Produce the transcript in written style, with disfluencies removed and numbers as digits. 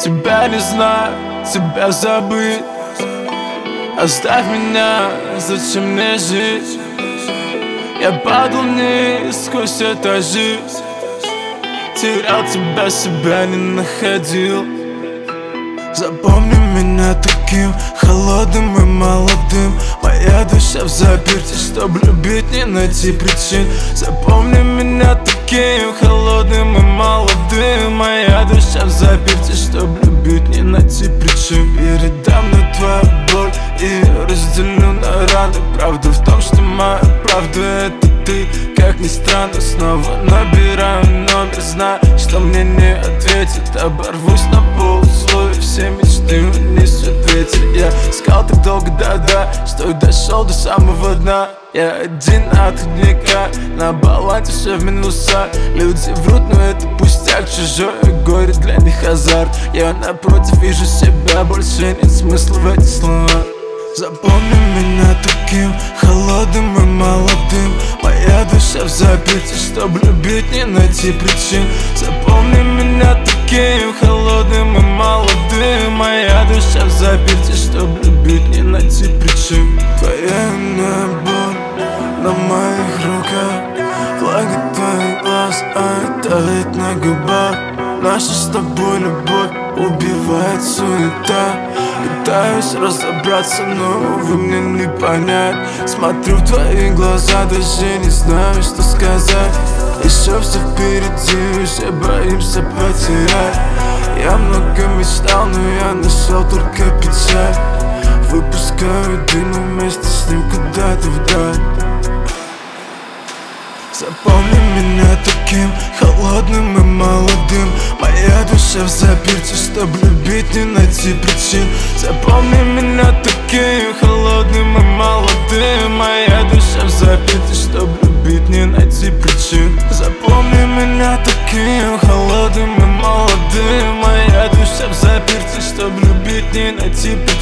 Тебя не знаю, тебя забыть. Оставь меня, зачем мне жить? Я падал вниз сквозь этажи, терял тебя, себя не находил. Запомни меня таким холодным и молодым. Моя душа в заперти, чтоб любить, не найти причин. Запомни меня таким холодным и молодым. Моя душа в заперти, чтоб любить, не найти причин. Передам на твою боль и разделю на раны. Правда в том, что моя правда это ты. Как ни странно, снова набираю номер, знаю, что мне не ответит. Оборвусь на полусловие, все мечты вниз в ветер. Я искал так долго, да-да, что и дошел до самого дна. Я один отходника, на балансе все в минусах. Люди врут, но это пустяк, чужое горе для них азарт. Я напротив вижу себя, больше нет смысла в этих словах. Запомни меня таким холодным и молодым. Моя душа в заперти, чтоб любить, не найти причин. Запомни меня таким холодным и молодым. Моя душа в заперти, чтоб любить, не найти причин. Твоя иная боль на моих руках, флаги твоих глаз, а тает на губах. Наша с тобой любовь убивает суета. Пытаюсь разобраться, но увы, мне не понять. Смотрю в твои глаза, даже не знаю, что сказать. Еще все впереди, уже боимся потерять. Я много мечтал, но я нашел только печаль. Выпускаю дым вместе с ним куда-то вдаль. Запомни меня таким холодным и молодым. Моя душа в заперти, чтоб любить, не найти причин. Запомни меня таким холодным и молодым. Моя душа в заперти, чтоб любить, не найти причин. Запомни меня таким холодным и молодым. Моя душа в заперти, чтоб любить, не найти причин.